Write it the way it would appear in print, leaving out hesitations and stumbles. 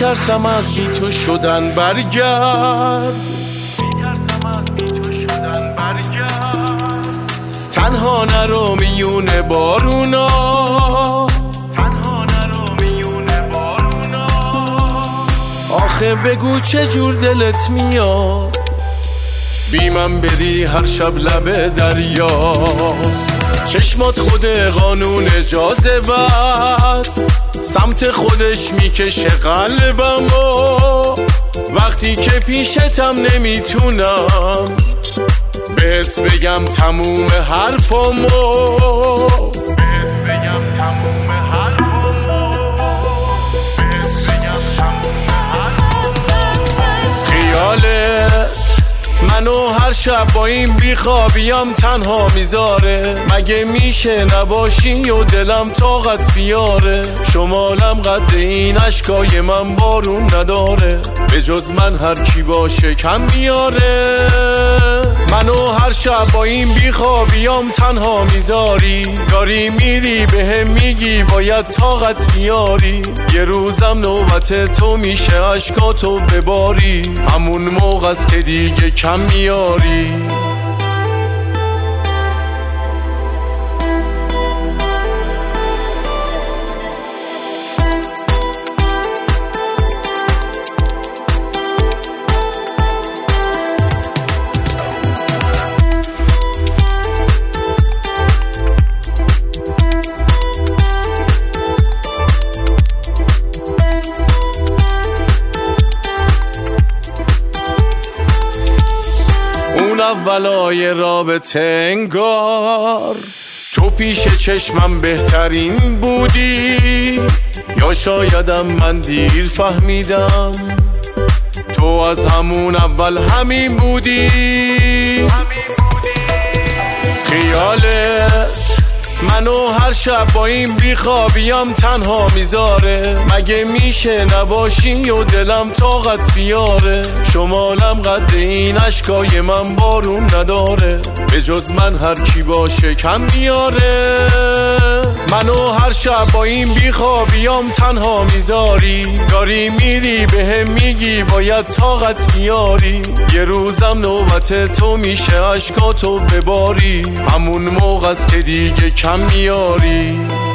میترسم از بی تو شدن برگرد، تنها نرو میونه بارونا، آخه بگو چه جور دلت میاد بی من بری هر شب لب دریا. چشمات خود قانون جاذبه است، سمت خودش میکشه قلبمو، وقتی که پیشتم نمیتونم بهت بگم تموم حرفامو، خیالت منو هر شب با این بیخوابیم تنها میذاره، مگه میشه نباشی و دلم طاقت بیاره، شمالم قد این اشکای من بارون نداره، به جز من هر کی باشه کم میاره، منو هر شب با این بیخوابیم تنها میذاری، داری میری بهم میگی باید طاقت بیاری، یه روزم نوبت تو میشه اشکاتو بباری، همون موقع است که دیگه کم میاری. اون اولای رابطه انگار تو پیش چشمم بهترین بودی، یا شایدم من دیر فهمیدم تو از همون اول همین بودی، خیالت منو هر شب با این بیخوابیم تنها میذاره، مگه میشه نباشی و دلم طاقت بیاره، شمالم قد این اشکای من بارون نداره، به جز من هر کی باشه کم میاره، منو هر شب با این بیخوابیم تنها میذاری، داری میری بهم میگی باید طاقت بیاری، یه روزم نوبت تو میشه اشکاتو بباری، همون موقع است که دیگه کم میاری.